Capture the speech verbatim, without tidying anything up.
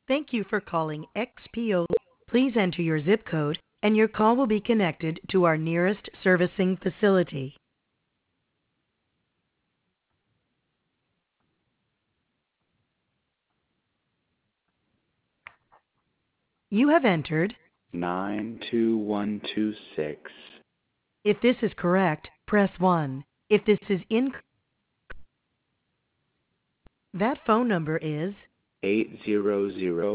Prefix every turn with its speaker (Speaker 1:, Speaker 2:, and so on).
Speaker 1: Thank you for calling X P O. Please enter your zip code and your call will be connected to our nearest servicing facility. You have entered.
Speaker 2: nine two one two six.
Speaker 1: If this is correct, press one. If this is incorrect, that phone number is
Speaker 2: eight zero zero